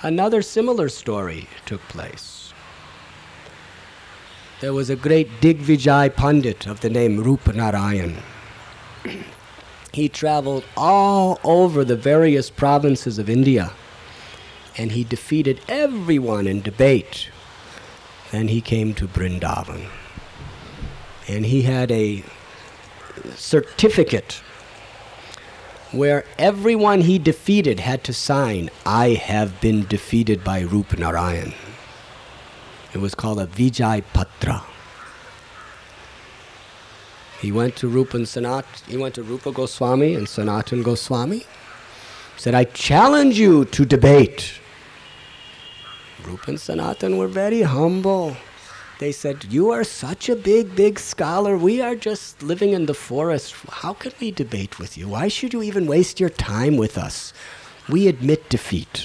another similar story took place. There was a great Digvijay Pandit of the name Rupa Narayan. He traveled all over the various provinces of India, and he defeated everyone in debate. Then he came to Vrindavan, and he had a certificate where everyone he defeated had to sign, "I have been defeated by Rupa Narayan." It was called a Vijay Patra. He went to Rupa Goswami and Sanatan Goswami, said, "I challenge you to debate." Rupa and Sanatan were very humble. They said, "You are such a big scholar. We are just living in the forest. How can we debate with you? Why should you even waste your time with us? We admit defeat.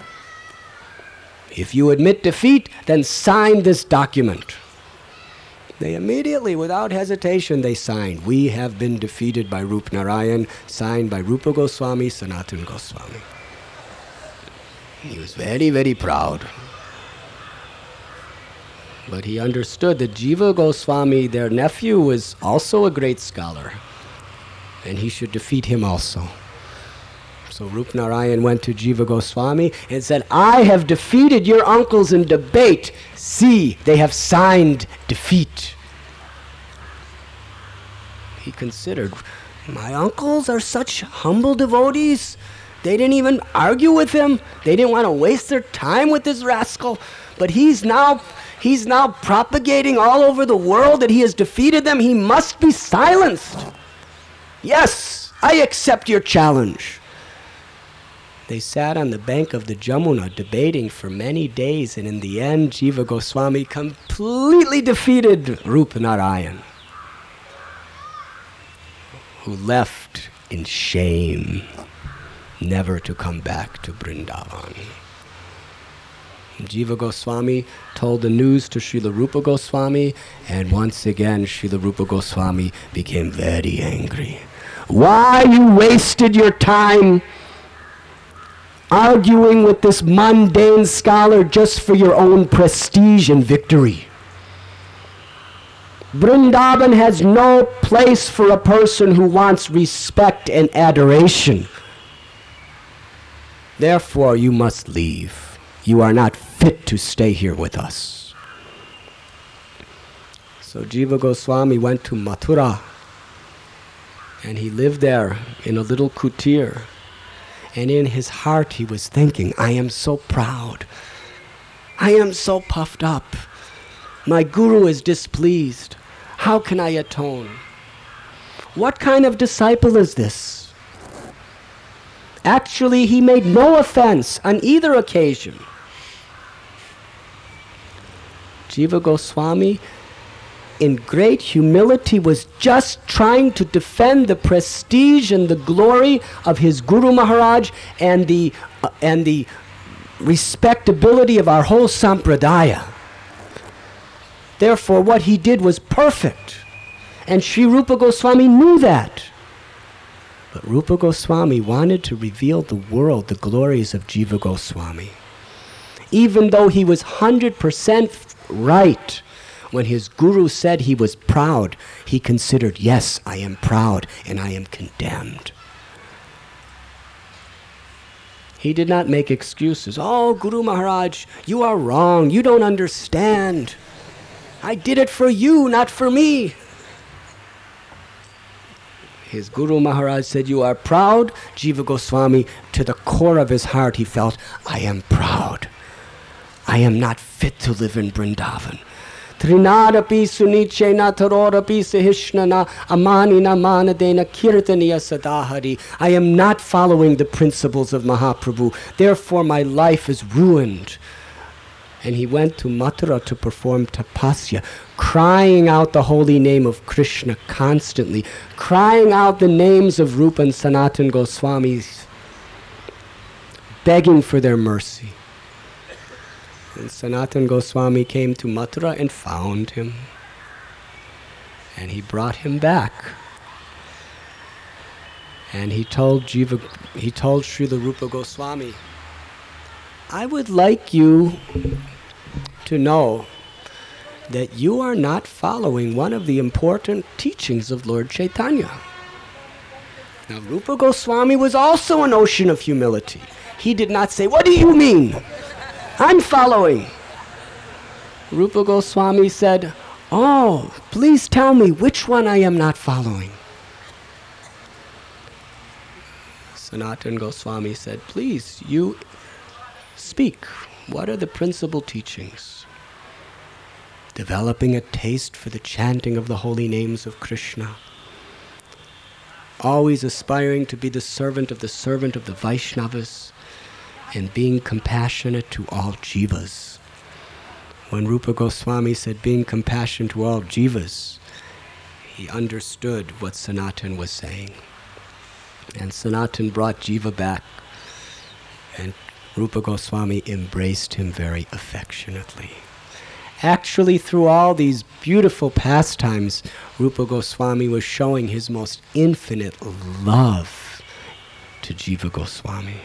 If you admit defeat, then sign this document." They immediately, without hesitation, they signed, "We have been defeated by Rupa Narayan," signed by Rupa Goswami, Sanatan Goswami. He was very proud. But he understood that Jiva Goswami, their nephew, was also a great scholar, and he should defeat him also. So Rupa Narayan went to Jiva Goswami and said, "I have defeated your uncles in debate. See, they have signed defeat." He considered, my uncles are such humble devotees. They didn't even argue with him. They didn't want to waste their time with this rascal. But he's now propagating all over the world that he has defeated them. He must be silenced. Yes, I accept your challenge. They sat on the bank of the Jamuna debating for many days, and in the end, Jiva Goswami completely defeated Rupa Narayan, who left in shame, never to come back to Vrindavan. Jiva Goswami told the news to Srila Rupa Goswami, and once again Srila Rupa Goswami became very angry. "Why you wasted your time arguing with this mundane scholar just for your own prestige and victory? Vrindavan has no place for a person who wants respect and adoration. Therefore, you must leave. You are not fit to stay here with us." So Jiva Goswami went to Mathura, and he lived there in a little kutir. And in his heart he was thinking, "I am so proud. I am so puffed up. My guru is displeased. How can I atone? What kind of disciple is this?" Actually, he made no offense on either occasion. Jiva Goswami, in great humility, was just trying to defend the prestige and the glory of his Guru Maharaj and the respectability of our whole sampradaya. Therefore, what he did was perfect, and Sri Rupa Goswami knew that. But Rupa Goswami wanted to reveal the world the glories of Jiva Goswami. Even though he was 100% right, when his guru said he was proud, he considered, "Yes, I am proud and I am condemned." He did not make excuses. "Oh, Guru Maharaj, you are wrong. You don't understand. I did it for you, not for me." His Guru Maharaj said, "You are proud." Jiva Goswami, to the core of his heart, he felt, "I am proud. I am not fit to live in Vrindavan. Trinadapi sunichena tarorapi sahishnana amanina manadena kirtaniya sadahari. I am not following the principles of Mahaprabhu. Therefore my life is ruined." And he went to Mathura to perform tapasya, crying out the holy name of Krishna constantly, crying out the names of Rupa and Sanatan Goswamis, begging for their mercy. And Sanatan Goswami came to Mathura and found him. And he brought him back. And he told Srila Rupa Goswami I would like you to know that you are not following one of the important teachings of Lord Chaitanya. Now, Rupa Goswami was also an ocean of humility. He did not say, "What do you mean? I'm following." Rupa Goswami said, "Oh, please tell me which one I am not following." Sanatan Goswami said, "Please, you speak. What are the principal teachings?" Developing a taste for the chanting of the holy names of Krishna. Always aspiring to be the servant of the Vaishnavas, and being compassionate to all jivas. When Rupa Goswami said being compassionate to all jivas, he understood what Sanatan was saying. And Sanatan brought Jiva back, and Rupa Goswami embraced him very affectionately. Actually, through all these beautiful pastimes, Rupa Goswami was showing his most infinite love to Jiva Goswami.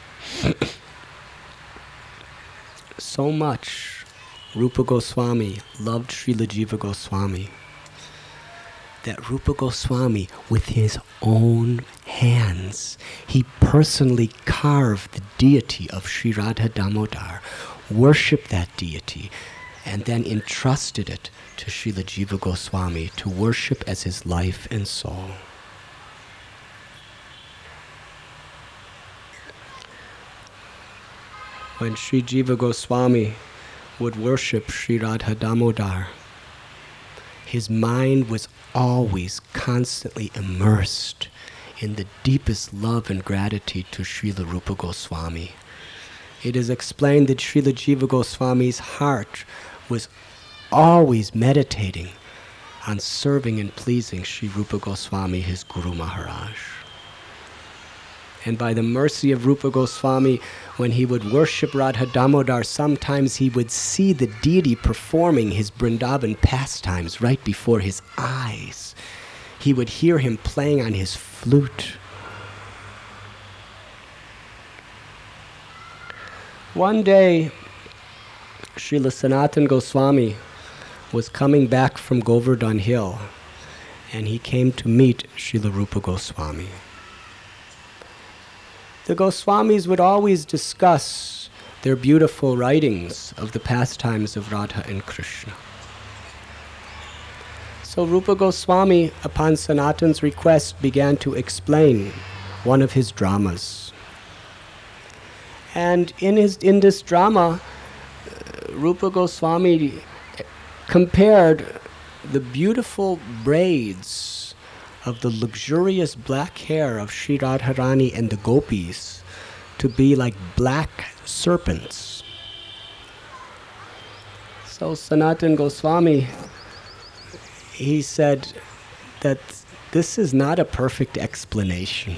So much Rupa Goswami loved Srila Jiva Goswami that Rupa Goswami, with his own hands, he personally carved the deity of Sri Radha Damodar, worshipped that deity, and then entrusted it to Srila Jiva Goswami to worship as his life and soul. When Sri Jiva Goswami would worship Sri Radha Damodar, his mind was always constantly immersed in the deepest love and gratitude to Srila Rupa Goswami. It is explained that Srila Jiva Goswami's heart was always meditating on serving and pleasing Sri Rupa Goswami, his Guru Maharaj. And by the mercy of Rupa Goswami, when he would worship Radha Damodar, sometimes he would see the deity performing his Vrindavan pastimes right before his eyes. He would hear him playing on his flute. One day, Srila Sanatan Goswami was coming back from Govardhan Hill, and he came to meet Srila Rupa Goswami. The Goswamis would always discuss their beautiful writings of the pastimes of Radha and Krishna. So Rupa Goswami, upon Sanatan's request, began to explain one of his dramas. And in this drama, Rupa Goswami compared the beautiful braids of the luxurious black hair of Sri Radharani and the gopis to be like black serpents. So Sanatan Goswami, he said that this is not a perfect explanation.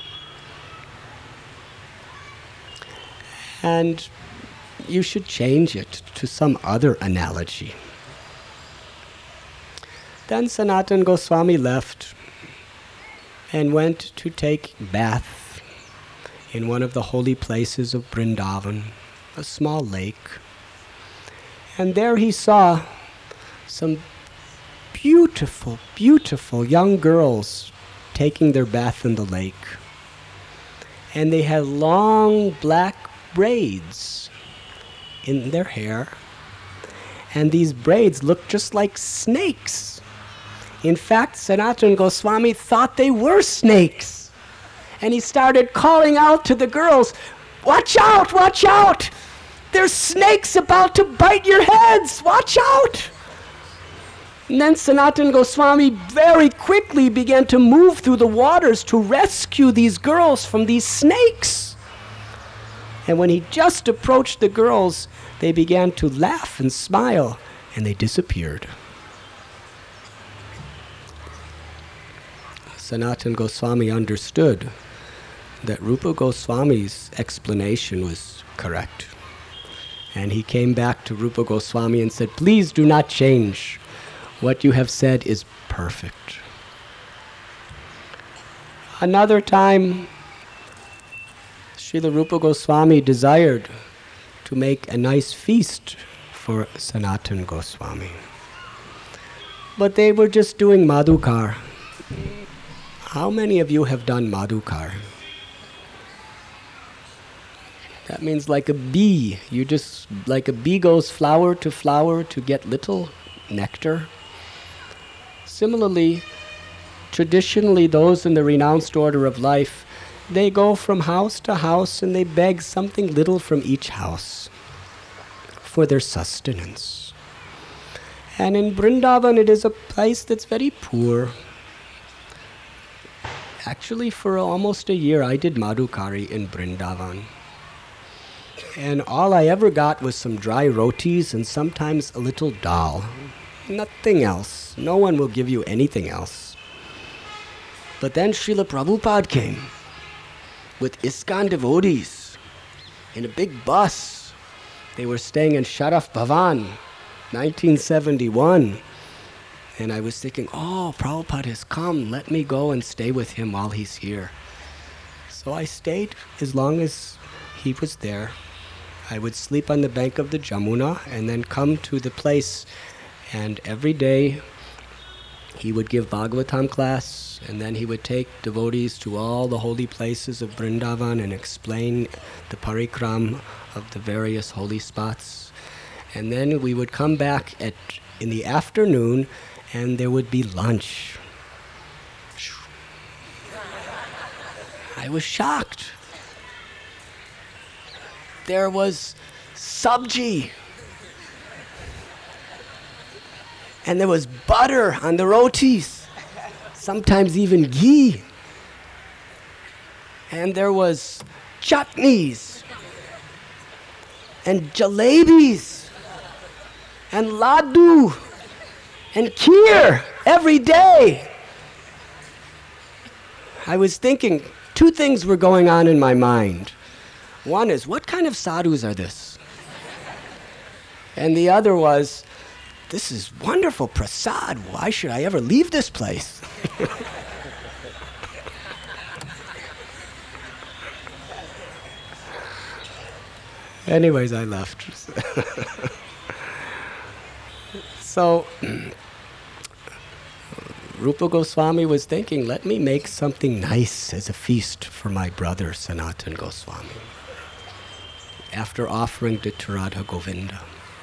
And you should change it to some other analogy. Then Sanatan Goswami left and went to take bath in one of the holy places of Vrindavan, a small lake. And there he saw some beautiful, beautiful young girls taking their bath in the lake. And they had long black braids in their hair. And these braids looked just like snakes. In fact, Sanatan Goswami thought they were snakes. And he started calling out to the girls, "Watch out, watch out! There's snakes about to bite your heads! Watch out!" And then Sanatan Goswami very quickly began to move through the waters to rescue these girls from these snakes. And when he just approached the girls, they began to laugh and smile, and they disappeared. Sanatan Goswami understood that Rupa Goswami's explanation was correct. And he came back to Rupa Goswami and said, "Please do not change. What you have said is perfect." Another time, Srila Rupa Goswami desired to make a nice feast for Sanatana Goswami. But they were just doing Madhukar. How many of you have done Madhukar? That means like a bee. Like a bee goes flower to get little nectar. Similarly, traditionally, those in the renounced order of life, they go from house to house and they beg something little from each house for their sustenance. And in Vrindavan, it is a place that's very poor. Actually, for almost a year, I did Madhukari in Vrindavan. And all I ever got was some dry rotis and sometimes a little dal. Nothing else. No one will give you anything else. But then Srila Prabhupada came with ISKCON devotees in a big bus. They were staying in Sharaf Bhavan, 1971. And I was thinking, oh, Prabhupada has come. Let me go and stay with him while he's here. So I stayed as long as he was there. I would sleep on the bank of the Jamuna and then come to the place. And every day he would give Bhagavatam class, and then he would take devotees to all the holy places of Vrindavan and explain the parikram of the various holy spots. And then we would come back in the afternoon, and there would be lunch. I was shocked. There was sabji. And there was butter on the rotis. Sometimes even ghee. And there was chutneys. And jalebis. And laddu. And kheer every day. I was thinking, two things were going on in my mind. One is, what kind of sadhus are this? And the other was, this is wonderful prasad. Why should I ever leave this place? Anyways, I left. So, Rupa Goswami was thinking, let me make something nice as a feast for my brother Sanatana Goswami, after offering to Radha Govinda.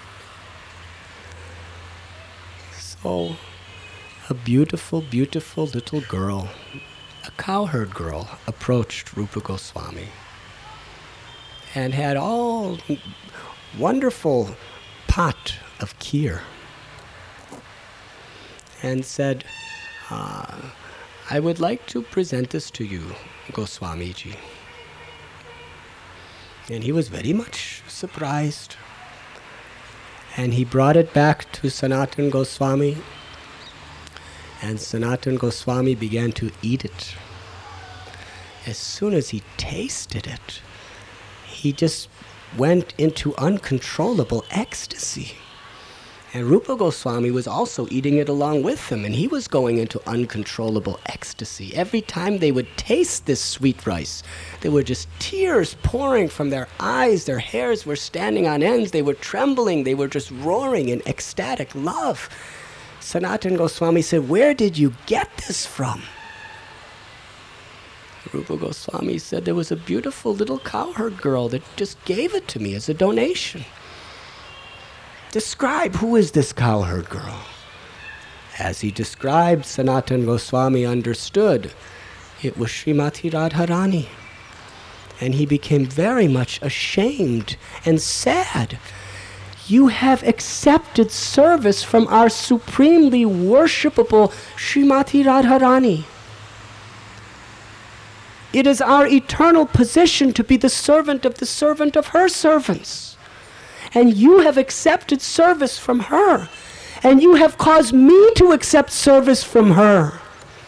So, a beautiful, beautiful little girl, a cowherd girl, approached Rupa Goswami and had all wonderful pot of kheer and said, I would like to present this to you, Goswamiji. And he was very much surprised. And he brought it back to Sanatana Goswami. And Sanatana Goswami began to eat it. As soon as he tasted it, he just went into uncontrollable ecstasy. And Rupa Goswami was also eating it along with him, and he was going into uncontrollable ecstasy. Every time they would taste this sweet rice, there were just tears pouring from their eyes. Their hairs were standing on ends. They were trembling. They were just roaring in ecstatic love. Sanatana Goswami said, where did you get this from? Rupa Goswami said, there was a beautiful little cowherd girl that just gave it to me as a donation. Describe, who is this cowherd girl? As he described, Sanatana Goswami understood it was Srimati Radharani. And he became very much ashamed and sad. You have accepted service from our supremely worshipable Srimati Radharani. It is our eternal position to be the servant of her servants. And you have accepted service from her. And you have caused me to accept service from her.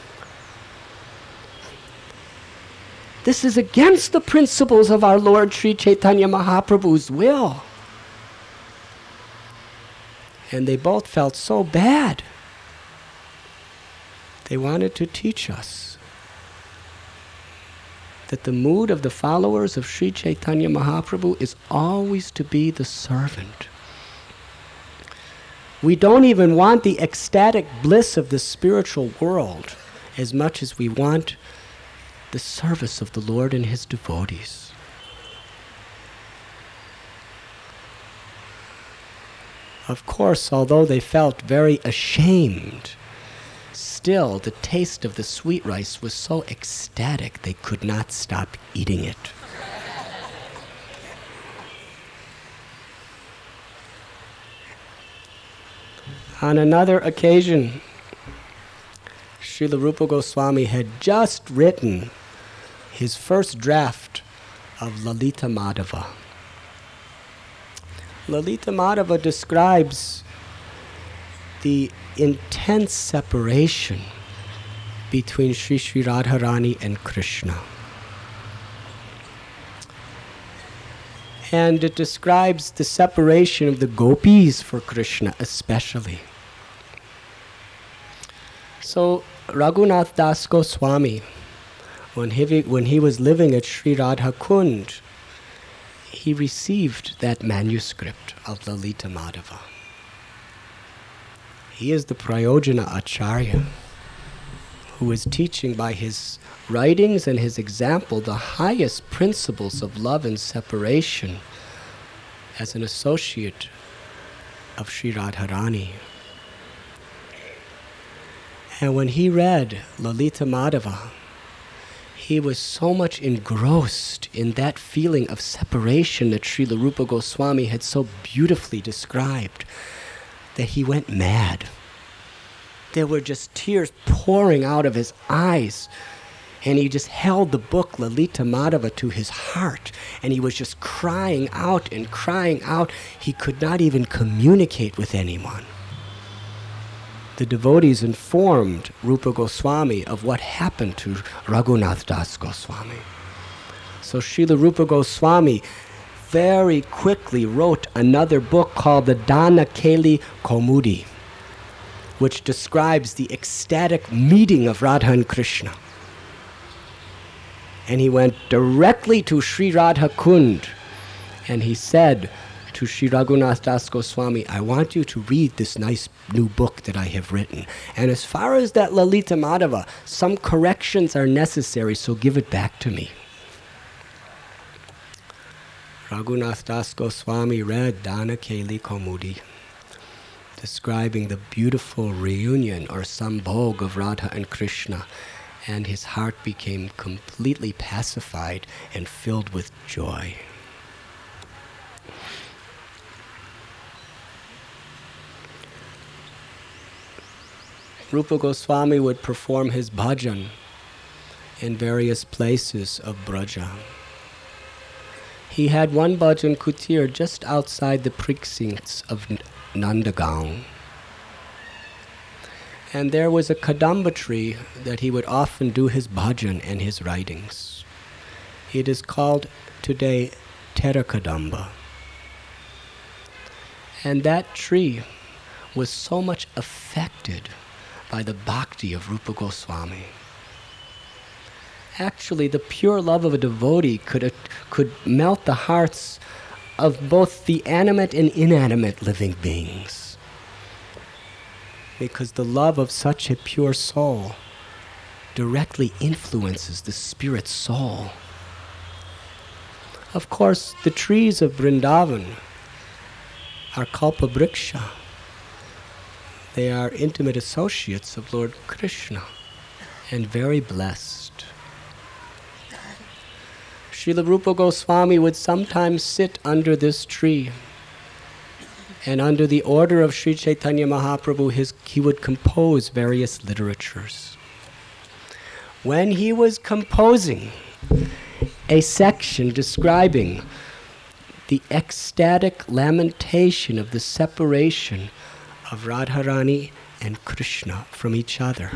This is against the principles of our Lord Sri Chaitanya Mahaprabhu's will. And they both felt so bad. They wanted to teach us that the mood of the followers of Sri Chaitanya Mahaprabhu is always to be the servant. We don't even want the ecstatic bliss of the spiritual world as much as we want the service of the Lord and His devotees. Of course, although they felt very ashamed, still the taste of the sweet rice was so ecstatic they could not stop eating it. On another occasion, Srila Rupa Goswami had just written his first draft of Lalita Madhava. Lalita Madhava describes the intense separation between Sri Sri Radharani and Krishna. And it describes the separation of the gopis for Krishna especially. So Raghunath Das Goswami, when he was living at Sri Radha Kund, he received that manuscript of Lalita Madhava. He is the Prayojana Acharya, who is teaching by his writings and his example the highest principles of love and separation as an associate of Sri Radharani. And when he read Lalita Madhava, he was so much engrossed in that feeling of separation that Srila Rupa Goswami had so beautifully described that he went mad. There were just tears pouring out of his eyes, and he just held the book Lalita Madhava to his heart, and he was just crying out and crying out. He could not even communicate with anyone. The devotees informed Rupa Goswami of what happened to Raghunath Das Goswami. So Srila Rupa Goswami very quickly wrote another book called the Dana Keli Kaumudi, which describes the ecstatic meeting of Radha and Krishna. And he went directly to Sri Radha Kund, and he said to Sri Raghunath Das Goswami, I want you to read this nice new book that I have written. And as far as that Lalita Madhava, some corrections are necessary, so give it back to me. Raghunath Das Goswami read Dana Keli Kaumudi, describing the beautiful reunion or sambhog of Radha and Krishna, and his heart became completely pacified and filled with joy. Rupa Goswami would perform his bhajan in various places of Braja. He had one bhajan kutir just outside the precincts of Nandagaon. And there was a kadamba tree that he would often do his bhajan and his writings. It is called today Tera Kadamba. And that tree was so much affected by the bhakti of Rupa Goswami. Actually, the pure love of a devotee could melt the hearts of both the animate and inanimate living beings, because the love of such a pure soul directly influences the spirit soul. Of course, the trees of Vrindavan are Kalpabriksha. They are intimate associates of Lord Krishna and very blessed. Srila Rupa Goswami would sometimes sit under this tree, and under the order of Sri Chaitanya Mahaprabhu, he would compose various literatures. When he was composing a section describing the ecstatic lamentation of the separation of Radharani and Krishna from each other,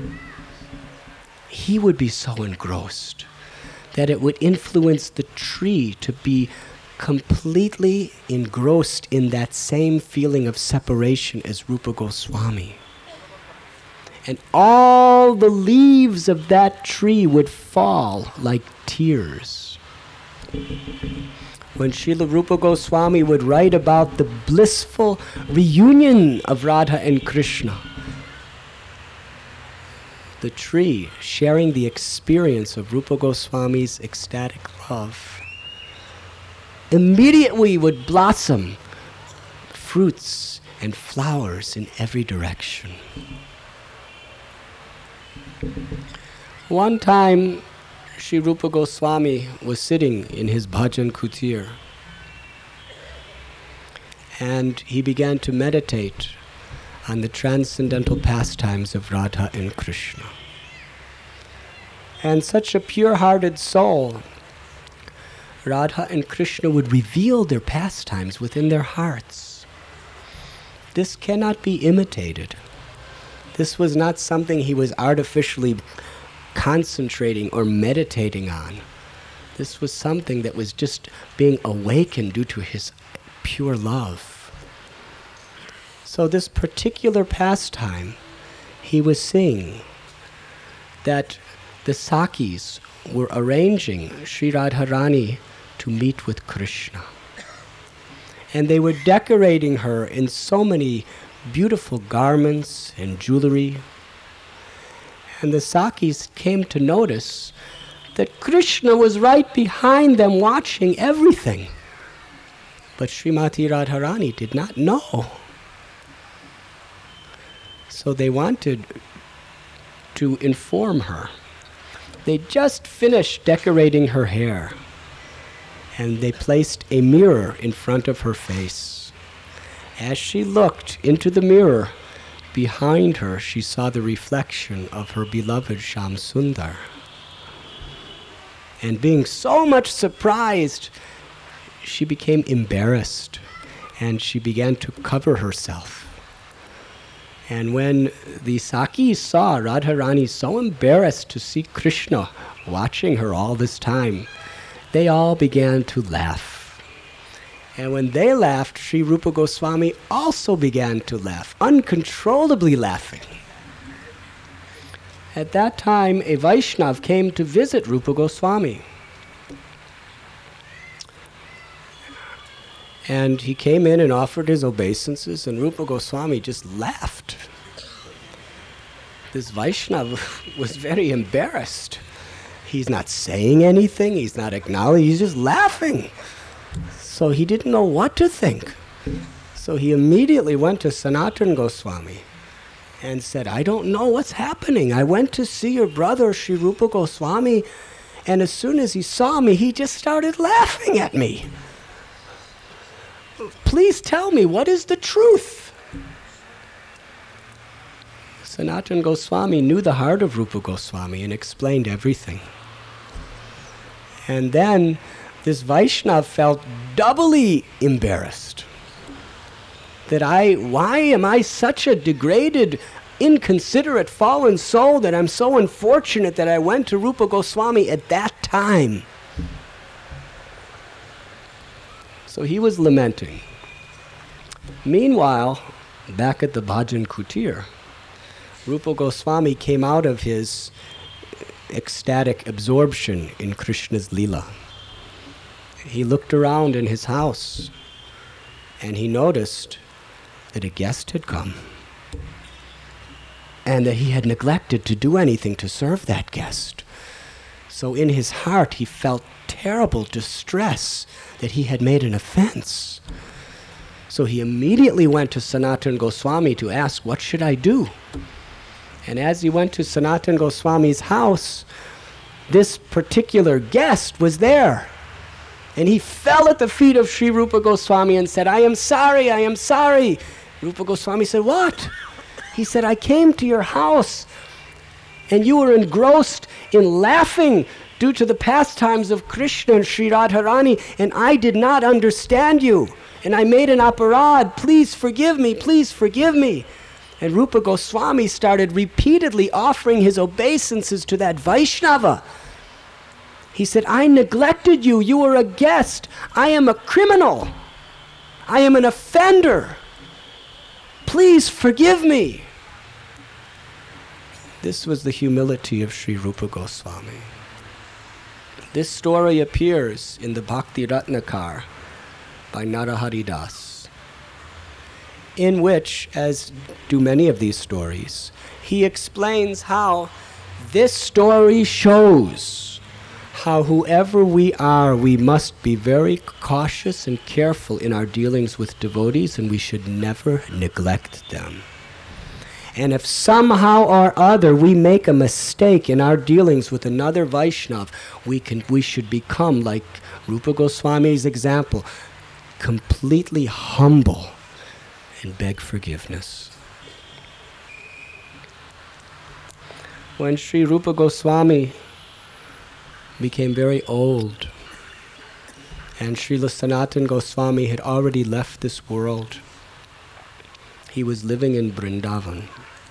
he would be so engrossed that it would influence the tree to be completely engrossed in that same feeling of separation as Rupa Goswami. And all the leaves of that tree would fall like tears. When Srila Rupa Goswami would write about the blissful reunion of Radha and Krishna, the tree sharing the experience of Rupa Goswami's ecstatic love, immediately would blossom fruits and flowers in every direction. One time, Sri Rupa Goswami was sitting in his bhajan kutir, and he began to meditate on the transcendental pastimes of Radha and Krishna. And such a pure-hearted soul, Radha and Krishna would reveal their pastimes within their hearts. This cannot be imitated. This was not something he was artificially concentrating or meditating on. This was something that was just being awakened due to his pure love. So this particular pastime, he was seeing that the Sakis were arranging Sri Radharani to meet with Krishna. And they were decorating her in so many beautiful garments and jewelry. And the Sakis came to notice that Krishna was right behind them watching everything. But Srimati Radharani did not know. So they wanted to inform her. They just finished decorating her hair, and they placed a mirror in front of her face. As she looked into the mirror, behind her she saw the reflection of her beloved Shyam Sundar. And being so much surprised, she became embarrassed, and she began to cover herself. And when the Sakis saw Radharani so embarrassed to see Krishna watching her all this time, they all began to laugh. And when they laughed, Sri Rupa Goswami also began to laugh, uncontrollably laughing. At that time, a Vaishnav came to visit Rupa Goswami. And he came in and offered his obeisances, and Rupa Goswami just laughed. This Vaishnava was very embarrassed. He's not saying anything, he's not acknowledging, he's just laughing. So he didn't know what to think. So he immediately went to Sanatana Goswami and said, I don't know what's happening. I went to see your brother, Sri Rupa Goswami, and as soon as he saw me, he just started laughing at me. Please tell me, what is the truth? Sanatana Goswami knew the heart of Rupa Goswami and explained everything. And then this Vaishnava felt doubly embarrassed. Why am I such a degraded, inconsiderate, fallen soul that I'm so unfortunate that I went to Rupa Goswami at that time? So he was lamenting. Meanwhile, back at the Bhajan Kutir, Rupa Goswami came out of his ecstatic absorption in Krishna's Leela. He looked around in his house and he noticed that a guest had come and that he had neglected to do anything to serve that guest. So in his heart he felt terrible distress that he had made an offense. So he immediately went to Sanatana Goswami to ask, what should I do? And as he went to Sanatana Goswami's house, this particular guest was there. And he fell at the feet of Sri Rupa Goswami and said, I am sorry, I am sorry. Rupa Goswami said, what? He said, I came to your house and you were engrossed in laughing due to the pastimes of Krishna and Sri Radharani, and I did not understand you. And I made an aparad. Please forgive me, please forgive me. And Rupa Goswami started repeatedly offering his obeisances to that Vaishnava. He said, I neglected you. You were a guest. I am a criminal. I am an offender. Please forgive me. This was the humility of Sri Rupa Goswami. This story appears in the Bhakti Ratnakar by Narahari Das, in which, as do many of these stories, he explains how this story shows how whoever we are, we must be very cautious and careful in our dealings with devotees, and we should never neglect them. And if somehow or other we make a mistake in our dealings with another Vaishnav, we should become, like Rupa Goswami's example, completely humble and beg forgiveness. When Sri Rupa Goswami became very old and Srila Sanatana Goswami had already left this world, he was living in Vrindavan.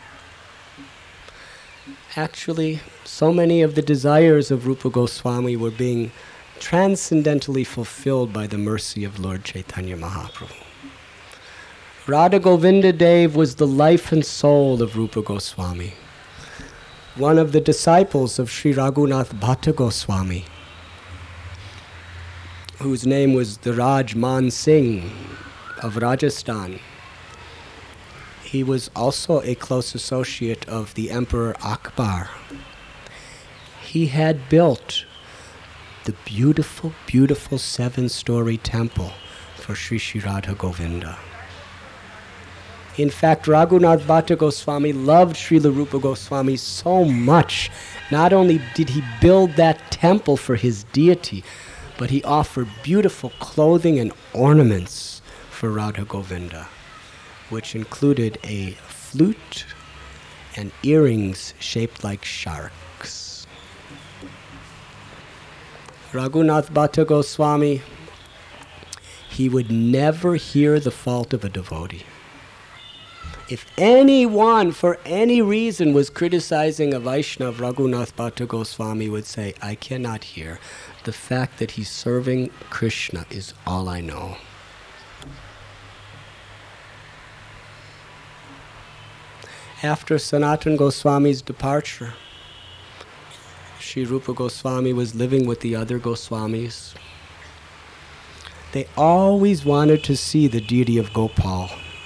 Actually, so many of the desires of Rupa Goswami were being transcendently fulfilled by the mercy of Lord Chaitanya Mahaprabhu. Radha Govinda Dev was the life and soul of Rupa Goswami, one of the disciples of Sri Raghunath Bhatta Goswami, whose name was the Raj Man Singh of Rajasthan. He was also a close associate of the Emperor Akbar. He had built the beautiful, beautiful 7-story temple for Sri Sri Radha Govinda. In fact, Raghunath Bhatta Goswami loved Srila Rupa Goswami so much. Not only did he build that temple for his deity, but he offered beautiful clothing and ornaments for Radha Govinda, which included a flute and earrings shaped like sharks. Raghunath Bhatta Goswami, he would never hear the fault of a devotee. If anyone, for any reason, was criticizing a Vaishnava, Raghunath Bhatta Goswami would say, I cannot hear. The fact that he's serving Krishna is all I know. After Sanatana Goswami's departure, Sri Rupa Goswami was living with the other Goswamis. They always wanted to see the deity of Gopal.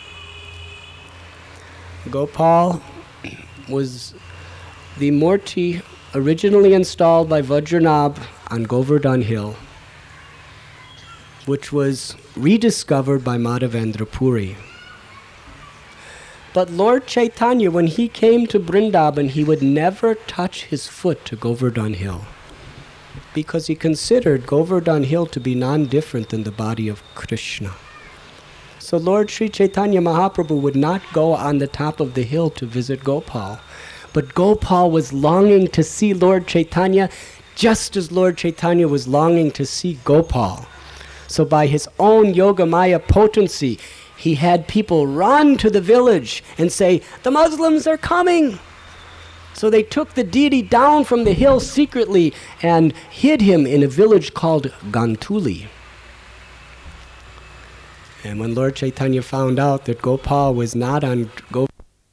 Gopal was the Murti originally installed by Vajranabh on Govardhan Hill, which was rediscovered by Madhavendra Puri. But Lord Chaitanya, when he came to Vrindavan, he would never touch his foot to Govardhan Hill, because he considered Govardhan Hill to be non-different than the body of Krishna. So Lord Sri Chaitanya Mahaprabhu would not go on the top of the hill to visit Gopal. But Gopal was longing to see Lord Chaitanya, just as Lord Chaitanya was longing to see Gopal. So by his own Yogamaya potency, he had people run to the village and say, the Muslims are coming. So they took the deity down from the hill secretly and hid him in a village called Gantuli. And when Lord Chaitanya found out that Gopal was not on Gopal,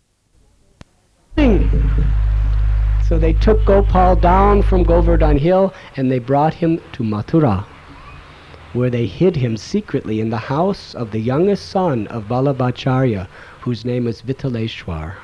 so they took Gopal down from Govardhan Hill and they brought him to Mathura, where they hid him secretly in the house of the youngest son of Vallabhacharya, whose name is Vittaleshwar.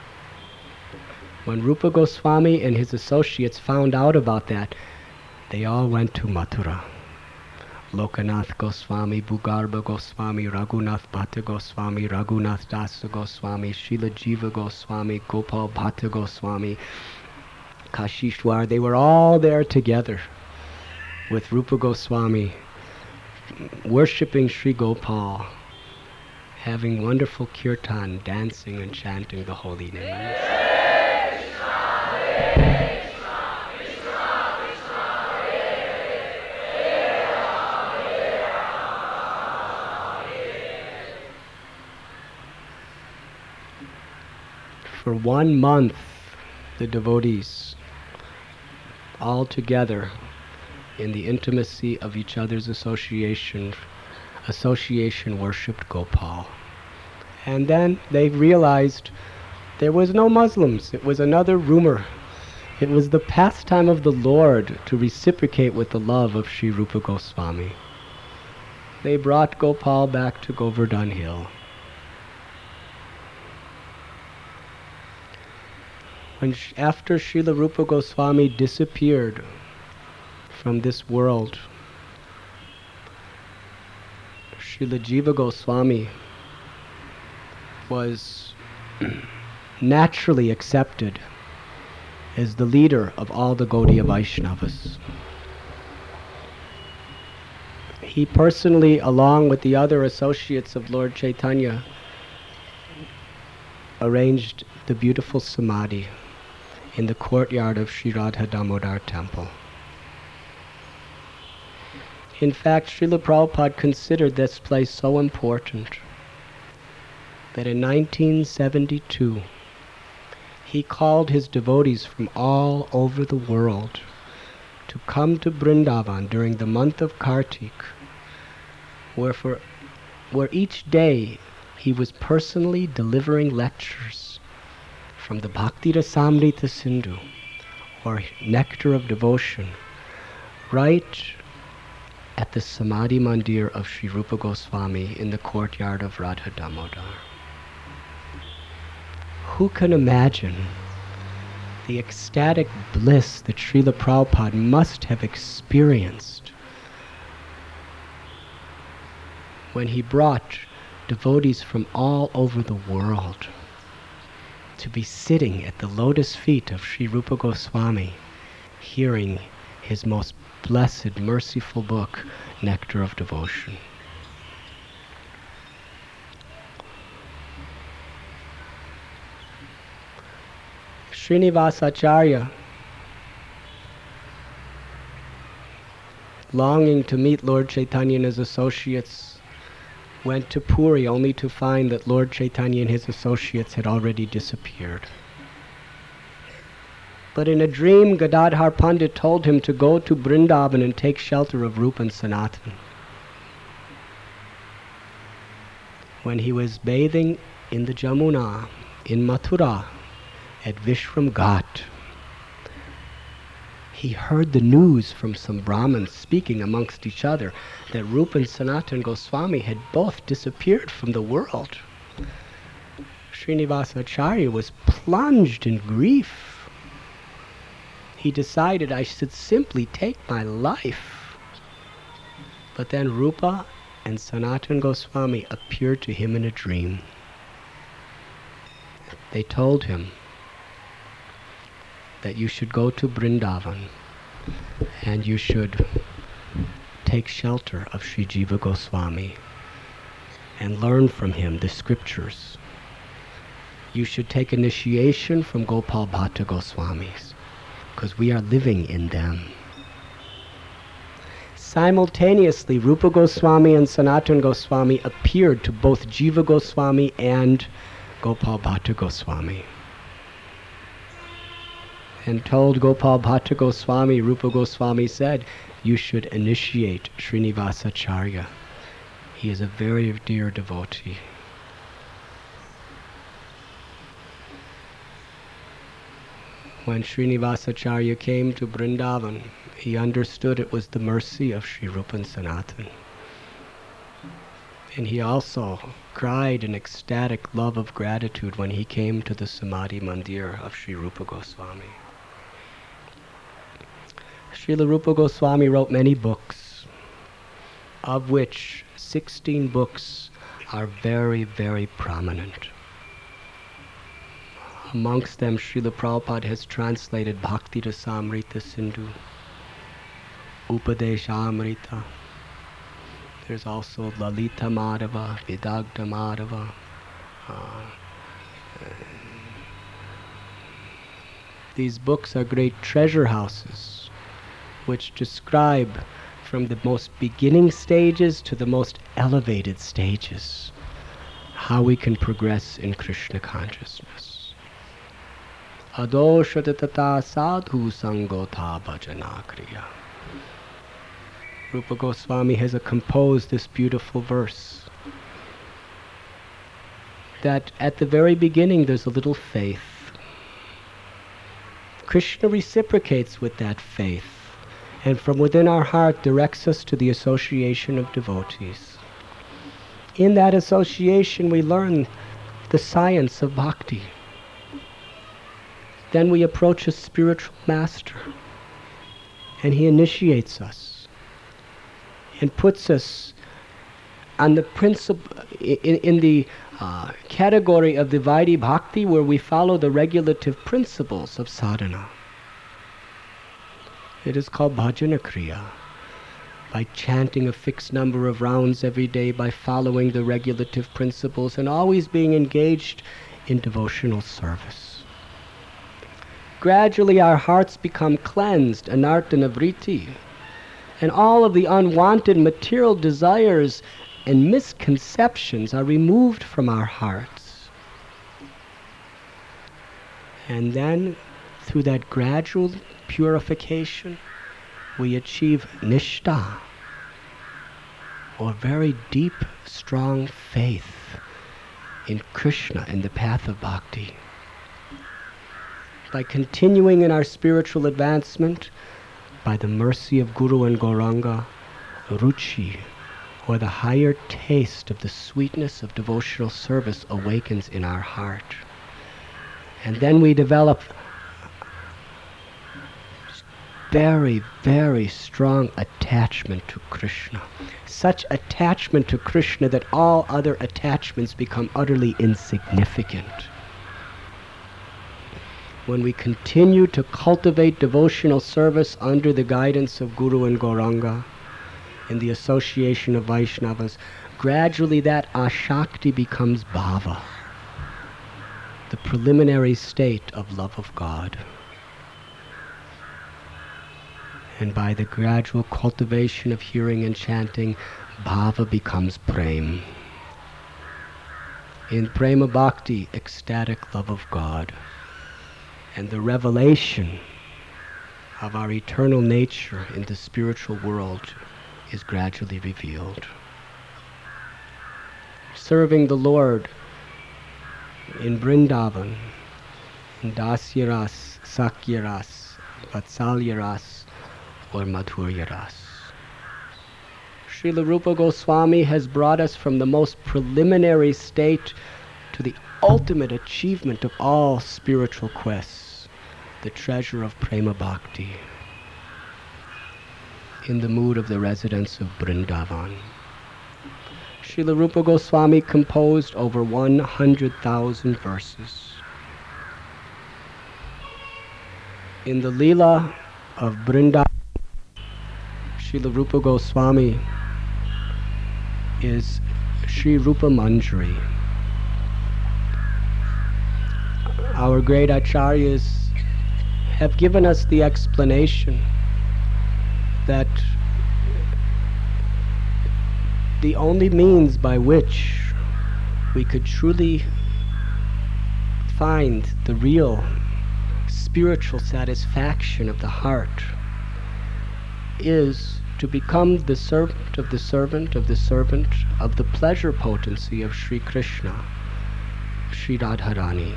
When Rupa Goswami and his associates found out about that, they all went to Mathura. Lokanath Goswami, Bhugarbha Goswami, Raghunath Bhatta Goswami, Raghunath Dasa Goswami, Srila Jiva Goswami, Gopal Bhatta Goswami, Kashishwar, they were all there together with Rupa Goswami, worshipping Sri Gopal, having wonderful kirtan, dancing and chanting the holy names. For 1 month, the devotees, all together in the intimacy of each other's association worshipped Gopal. And then they realized There was no Muslims. It was another rumor. It was the pastime of the Lord to reciprocate with the love of Sri Rupa Goswami. They brought Gopal back to Govardhan Hill. After Srila Rupa Goswami disappeared from this world, Srila Jiva Goswami was naturally accepted as the leader of all the Gaudiya Vaishnavas. He personally, along with the other associates of Lord Chaitanya, arranged the beautiful Samadhi in the courtyard of Sri Radha Damodar temple. In fact, Srila Prabhupada considered this place so important that in 1972 he called his devotees from all over the world to come to Vrindavan during the month of Kartik, where each day he was personally delivering lectures from the Bhakti Rasamrita Sindhu, or Nectar of Devotion, right at the Samadhi Mandir of Sri Rupa Goswami in the courtyard of Radha Damodar. Who can imagine the ecstatic bliss that Srila Prabhupada must have experienced when he brought devotees from all over the world to be sitting at the lotus feet of Sri Rupa Goswami, hearing his most blessed, merciful book, Nectar of Devotion. Srinivas Acharya, longing to meet Lord Chaitanya and his associates, went to Puri only to find that Lord Chaitanya and his associates had already disappeared. But in a dream, Gadadhar Pandit told him to go to Vrindavan and take shelter of Rupa and Sanatan. When he was bathing in the Jamuna in Mathura at Vishram Ghat, he heard the news from some Brahmins speaking amongst each other that Rupa and Sanatan Goswami had both disappeared from the world. Srinivasa Acharya was plunged in grief. He decided, I should simply take my life. But then Rupa and Sanatan Goswami appeared to him in a dream. They told him that you should go to Vrindavan and you should take shelter of Sri Jiva Goswami and learn from him the scriptures. You should take initiation from Gopal Bhatta Goswamis, because we are living in them. Simultaneously, Rupa Goswami and Sanatan Goswami appeared to both Jiva Goswami and Gopal Bhatta Goswami, and told Gopal Bhatta Goswami, Rupa Goswami said, you should initiate Srinivasa Acharya. He is a very dear devotee. When Srinivasa Acharya came to Vrindavan, he understood it was the mercy of Sri Rupa and Sanatan. And he also cried in ecstatic love of gratitude when he came to the Samadhi Mandir of Sri Rupa Goswami. Srila Rupa Goswami wrote many books, of which 16 books are very, very prominent. Amongst them, Srila Prabhupada has translated Bhakti Rasamrita Sindhu, Upadeshamrita. There's also Lalita Madhava, Vidagdha Madhava. These books are great treasure houses which describe from the most beginning stages to the most elevated stages how we can progress in Krishna consciousness. Adoshatatata sadhu sangota bhajana kriya. Rupa Goswami has composed this beautiful verse. that at the very beginning there's a little faith. Krishna reciprocates with that faith, and from within our heart directs us to the association of devotees. In that association we learn the science of bhakti. Then we approach a spiritual master, and he initiates us and puts us on the principle in the category of the Vaidhi Bhakti, where we follow the regulative principles of sadhana. It is called bhajana kriya. By chanting a fixed number of rounds every day, by following the regulative principles, and always being engaged in devotional service. Gradually our hearts become cleansed, anartana vritti, and all of the unwanted material desires and misconceptions are removed from our hearts. And then, through that gradual purification, we achieve nishtha, or very deep, strong faith in Krishna, in the path of bhakti. By continuing in our spiritual advancement, by the mercy of Guru and Gauranga, ruchi, or the higher taste of the sweetness of devotional service, awakens in our heart. And then we develop very, very strong attachment to Krishna. Such attachment to Krishna that all other attachments become utterly insignificant. When we continue to cultivate devotional service under the guidance of Guru and Gauranga, in the association of Vaishnavas, gradually that ashakti becomes bhava, the preliminary state of love of God. And by the gradual cultivation of hearing and chanting, bhava becomes prem. In prema bhakti, ecstatic love of God, and the revelation of our eternal nature in the spiritual world is gradually revealed. Serving the Lord in Vrindavan, in Dasya-ras, Sakya-ras, Vatsalya-ras, or Madhurya-ras. Srila Rupa Goswami has brought us from the most preliminary state to the ultimate achievement of all spiritual quests, the treasure of prema bhakti, in the mood of the residents of Vrindavan. Srila Rupa Goswami composed over 100,000 verses. In the Leela of Vrindavan, Srila Rupa Goswami is Sri Rupa Manjari. Our great acharyas have given us the explanation that the only means by which we could truly find the real spiritual satisfaction of the heart is to become the servant of the servant of the servant of the pleasure potency of Sri Krishna, Sri Radharani.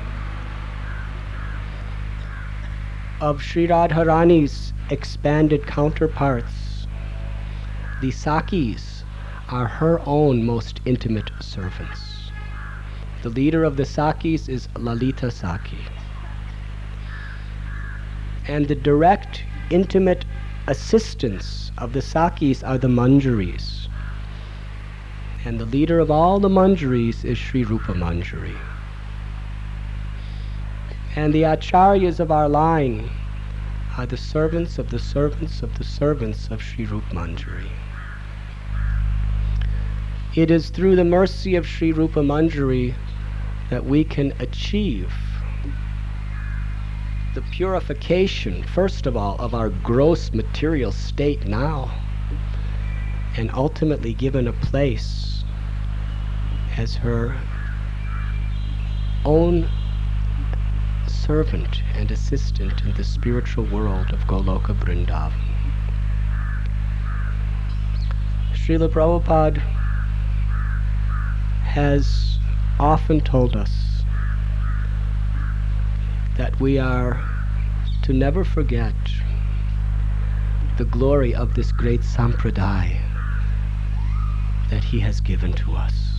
Of Sri Radharani's expanded counterparts, the Sakis are her own most intimate servants. The leader of the Sakis is Lalita Saki. And the direct, intimate assistants of the Sakis are the Manjaris. And the leader of all the Manjaris is Sri Rupa Manjari. And the acharyas of our line are the servants of the servants of the servants of Sri Rupa Manjari. It is through the mercy of Sri Rupa Manjari that we can achieve the purification, first of all, of our gross material state now, and ultimately given a place as her own servant and assistant in the spiritual world of Goloka Vrindavan. Srila Prabhupada has often told us that we are to never forget the glory of this great sampradaya that he has given to us.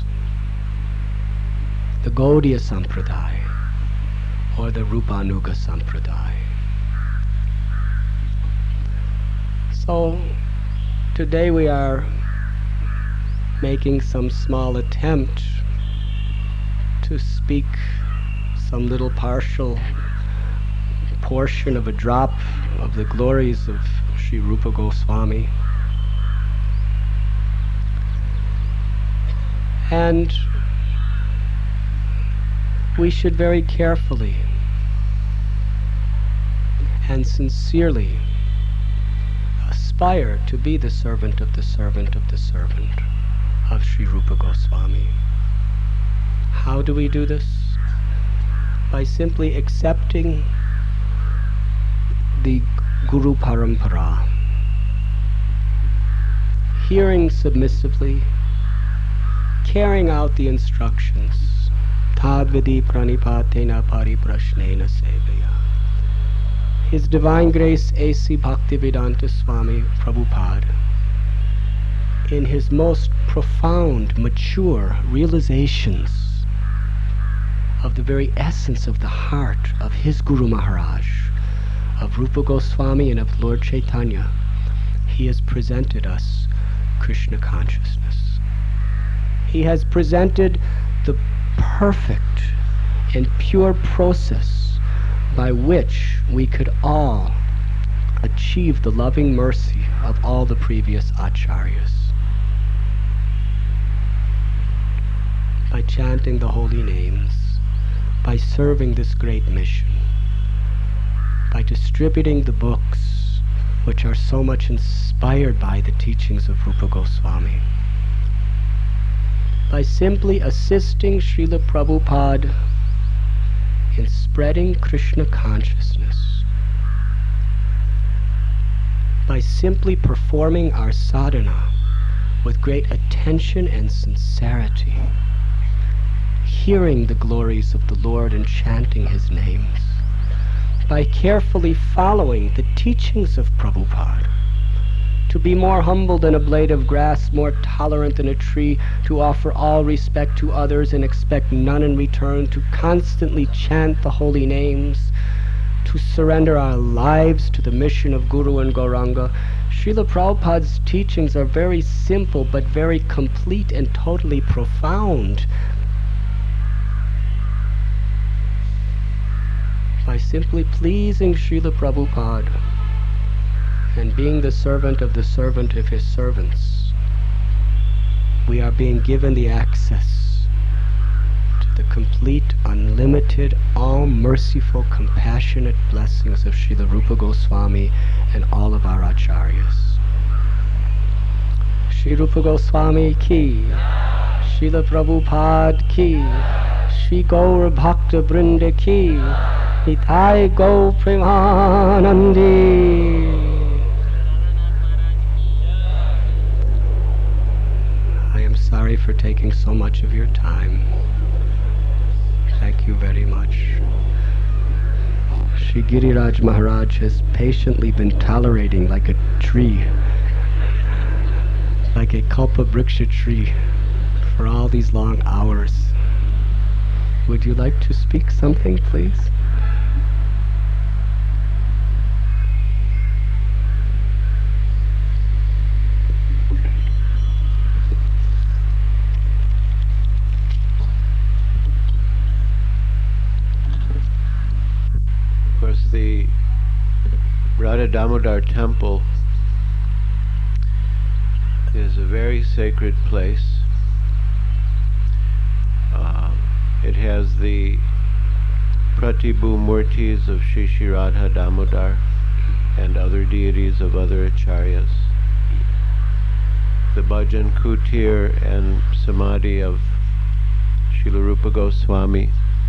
The Gaudiya Sampradaya, or the Rupanuga Sampradaya. So today we are making some small attempt to speak some little partial portion of a drop of the glories of Sri Rupa Goswami. And we should very carefully and sincerely aspire to be the servant of the servant of the servant of Sri Rupa Goswami. How do we do this? By simply accepting the Guru Parampara, hearing submissively, carrying out the instructions, Tadvidi pranipatena pariprashnena sevaya. His Divine Grace A.C. Bhaktivedanta Swami Prabhupada, in his most profound, mature realizations of the very essence of the heart of his Guru Maharaj, of Rupa Goswami and of Lord Chaitanya, he has presented us Krishna consciousness. He has presented the perfect and pure process by which we could all achieve the loving mercy of all the previous acharyas. By chanting the holy names, by serving this great mission, by distributing the books which are so much inspired by the teachings of Rupa Goswami, by simply assisting Srila Prabhupada in spreading Krishna consciousness, by simply performing our sadhana with great attention and sincerity, hearing the glories of the Lord and chanting his names, by carefully following the teachings of Prabhupada, to be more humble than a blade of grass, more tolerant than a tree, to offer all respect to others and expect none in return, to constantly chant the holy names, to surrender our lives to the mission of Guru and Gauranga. Srila Prabhupada's teachings are very simple but very complete and totally profound. By simply pleasing Srila Prabhupada and being the servant of his servants, we are being given the access to the complete, unlimited, all-merciful, compassionate blessings of Srila Rupa Goswami and all of our acharyas. Sri Rupa Goswami ki, Srila Prabhupada ki, Sri Gaur Bhakta Vrinda ki, Nitai Go Premanandi. Sorry for taking so much of your time. Thank you very much. Shri Giriraj Maharaj has patiently been tolerating like a tree, like a Kalpavriksha tree, for all these long hours. Would you like to speak something, please? The Radha Damodar temple is a very sacred place. It has the Pratibhu Murtis of Shri Shri Radha Damodar and other deities of other acharyas. The Bhajan Kutir and Samadhi of Srila Rupa Goswami,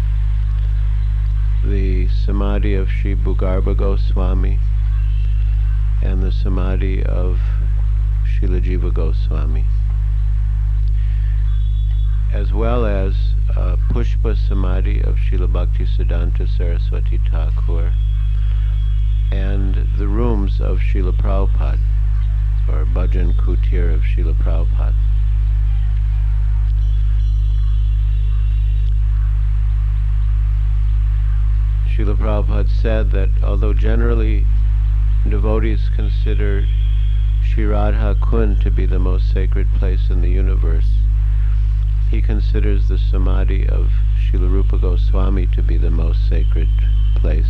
the Samadhi of Sri Bhugarbha Goswami, and the Samadhi of Srila Jiva Goswami, as well as Pushpa Samadhi of Srila Bhaktisiddhanta Saraswati Thakur, and the rooms of Srila Prabhupada, or Bhajan Kutir of Srila Prabhupada. Srila Prabhupada said that although generally devotees consider Sri Radha Kund to be the most sacred place in the universe, he considers the Samadhi of Srila Rupa Goswami to be the most sacred place.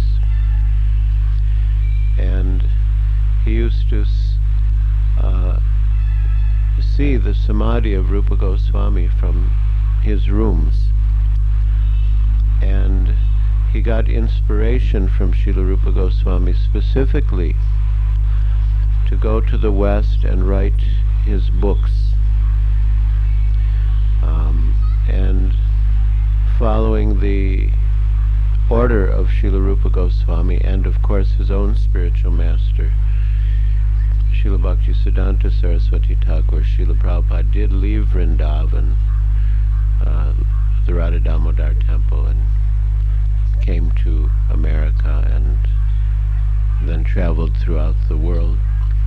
And he used to see the Samadhi of Rupa Goswami from his rooms. And he got inspiration from Srila Rupa Goswami specifically to go to the West and write his books. And following the order of Srila Rupa Goswami and of course his own spiritual master, Srila Bhaktisiddhanta Saraswati Thakur, Srila Prabhupada did leave Vrindavan, the Radha Damodar temple, and came to America and then traveled throughout the world.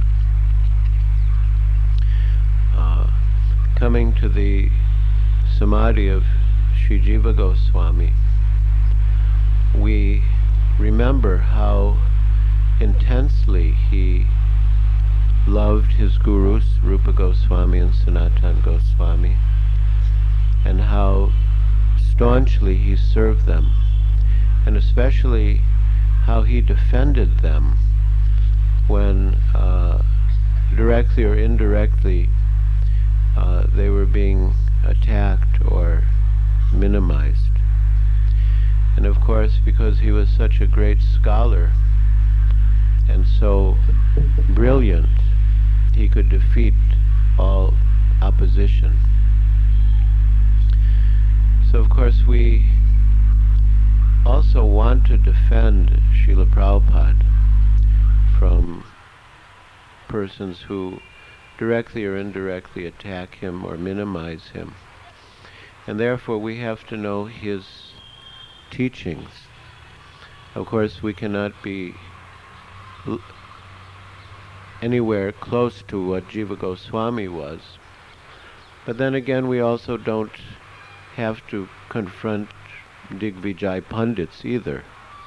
Coming to the Samadhi of Sri Jiva Goswami, we remember how intensely he loved his gurus, Rupa Goswami and Sanatana Goswami, and how staunchly he served them, and especially how he defended them when directly or indirectly they were being attacked or minimized. And of course, because he was such a great scholar and so brilliant, he could defeat all opposition. So of course we also want to defend Srila Prabhupada from persons who directly or indirectly attack him or minimize him. And therefore we have to know his teachings. Of course we cannot be anywhere close to what Jiva Goswami was, but then again we also don't have to confront Digvijay Pandits either.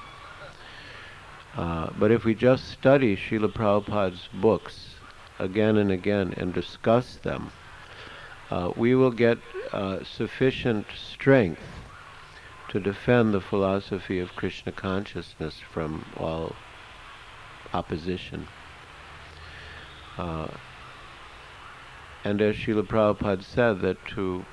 But if we just study Srila Prabhupada's books again and again and discuss them, we will get sufficient strength to defend the philosophy of Krishna consciousness from all opposition. And as Srila Prabhupada said, that to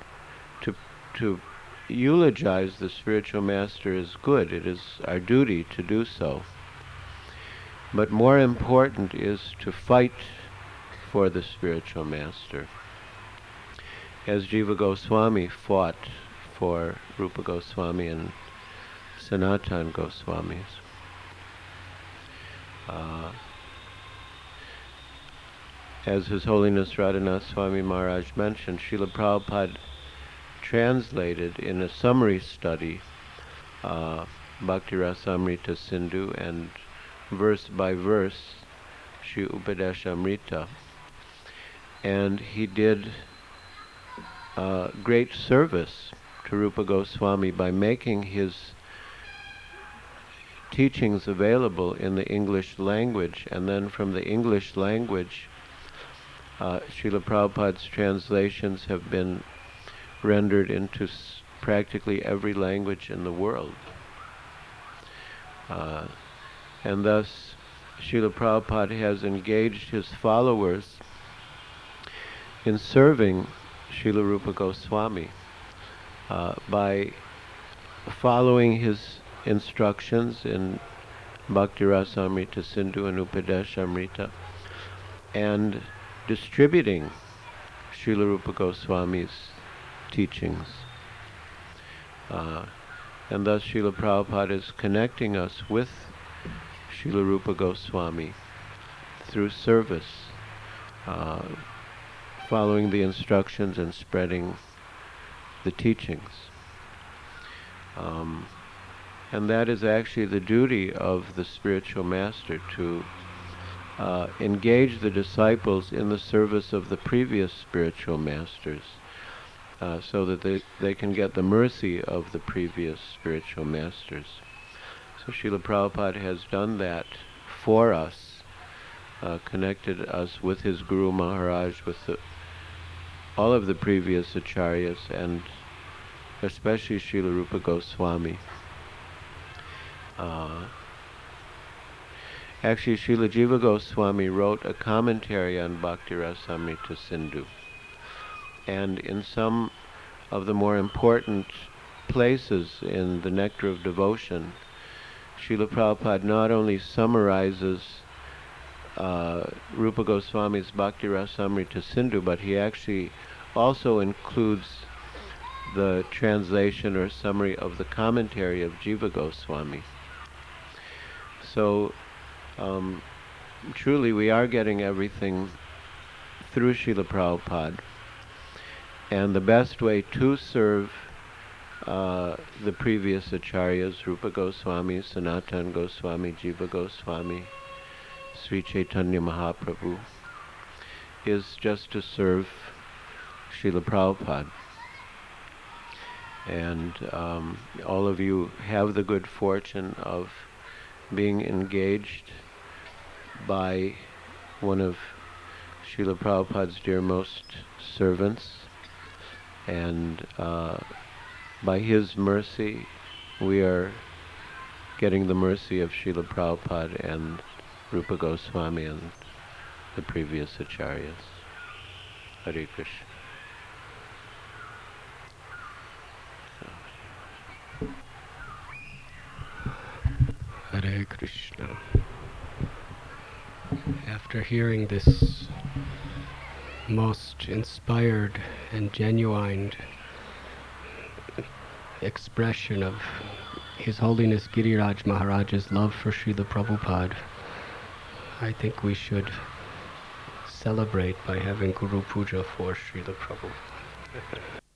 eulogize the spiritual master is good. It is our duty to do so. But more important is to fight for the spiritual master, as Jiva Goswami fought for Rupa Goswami and Sanatana Goswamis. As His Holiness Radhanath Swami Maharaj mentioned, Srila Prabhupada translated in a summary study Bhakti Rasamrita Sindhu and verse by verse Shri Upadeshamrita, and he did great service to Rupa Goswami by making his teachings available in the English language, and then from the English language Srila Prabhupada's translations have been rendered into practically every language in the world. And thus Srila Prabhupada has engaged his followers in serving Srila Rupa Goswami by following his instructions in Bhakti Rasamrita Sindhu and Upadeshamrita, and distributing Srila Rupa Goswami's teachings. And thus Srila Prabhupada is connecting us with Srila Rupa Goswami through service, following the instructions and spreading the teachings. And that is actually the duty of the spiritual master, to engage the disciples in the service of the previous spiritual masters, so that they can get the mercy of the previous spiritual masters. So Srila Prabhupada has done that for us, connected us with his Guru Maharaj, with all of the previous acharyas, and especially Srila Rupa Goswami. Actually, Srila Jiva Goswami wrote a commentary on Bhakti Rasamrita Sindhu. And in some of the more important places in the Nectar of Devotion, Srila Prabhupada not only summarizes Rupa Goswami's Bhakti Rasamrita Sindhu, but he actually also includes the translation or summary of the commentary of Jiva Goswami. So truly we are getting everything through Srila Prabhupada. And the best way to serve the previous acharyas, Rupa Goswami, Sanatana Goswami, Jiva Goswami, Sri Chaitanya Mahaprabhu, is just to serve Srila Prabhupada. And all of you have the good fortune of being engaged by one of Srila Prabhupada's dearmost servants, and by his mercy we are getting the mercy of Srila Prabhupada and Rupa Goswami and the previous acharyas. Hare Krishna. Hare Krishna. After hearing this most inspired and genuine expression of His Holiness Giriraj Maharaj's love for Srila Prabhupada, I think we should celebrate by having Guru Puja for Srila Prabhupada.